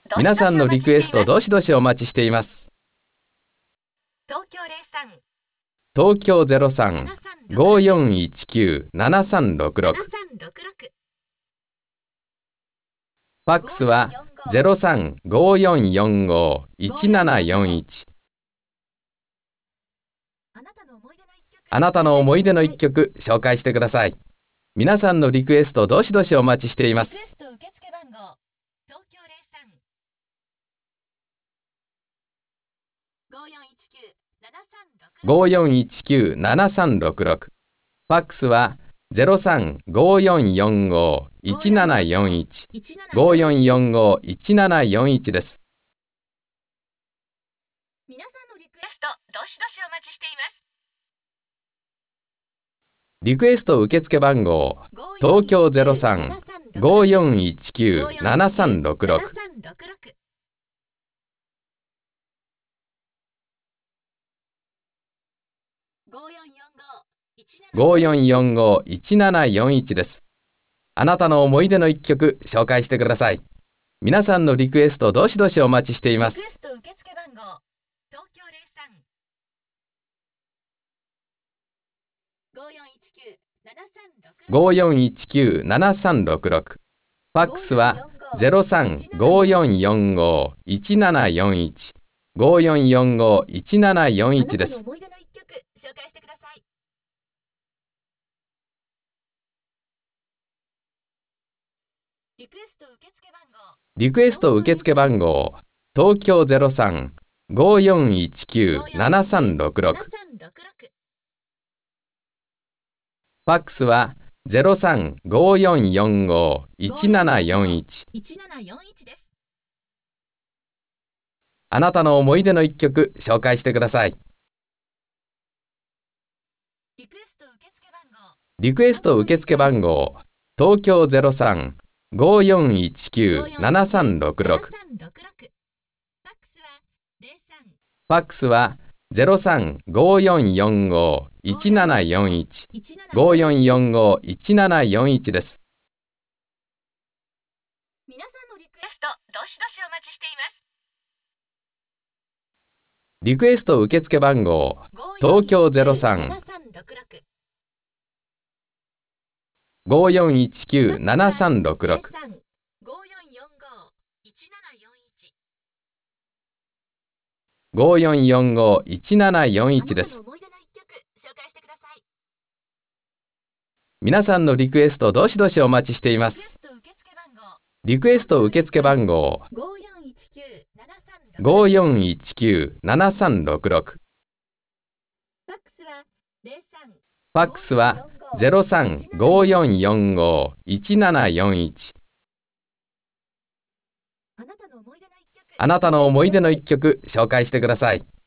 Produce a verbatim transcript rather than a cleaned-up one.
皆さんのリクエストどしどしお待ちしています。 東京ゼロさん、 東京ゼロさん ごーよんいちきゅう ななさんろくろく。ファックスは ゼロさん ごーよんよんご いちななよんいち。あなたの思い出の一曲紹介してください。皆さんのリクエストどしどしお待ちしています。ごーよんいちきゅう ななさんろくろく。ファックスは ゼロさん ごーよんよんご いちななよんいち。ごーよんよんご いちななよんいちです。 皆さんのリクエストどしどしお待ちしています。 リクエスト受付番号東京ゼロさん ごーよんいちきゅう ななさんろくろく。ごーよんよんご いちななよんいちです。あなたの思い出の一曲紹介してください。皆さんのリクエストどしどしお待ちしています。 リクエスト受付番号東京ゼロさん ごーよんいちきゅう ななさんろくろく。 ごーよんいちきゅう ななさんろくろく。ファックスは ゼロさん ごーよんよんご いちななよんいち。ごーよんよんご いちななよんいちです。 思い出の一曲紹介してください。リクエスト受付番号リクエスト受付番号東京ゼロさん ごーよんいちきゅう ななさんろくろく。ファックスは ゼロさん ごーよんよんご いちななよんいち。 です。 あなたの思い出の一曲紹介してください。 リクエスト受付番号リクエスト受付番号東京ゼロさん ごーよんいちきゅう ななさんろくろく。ファックスは ゼロさん ごーよんよんご いちななよんいち。ごーよんよんご いちななよんいちです。 皆さんのリクエストどしどしお待ちしています。 リクエスト受付番号東京ゼロさん ごーよんいちきゅう ななさんろくろく。ごーよんよんご いちななよんいちです。皆さんのリクエストどしどしお待ちしています。リクエスト受付番号ごーよんいちきゅう ななさんろくろく。ファックスは ゼロさん ごーよんよんご いちななよんいち。あなたの思い出の一曲紹介してください。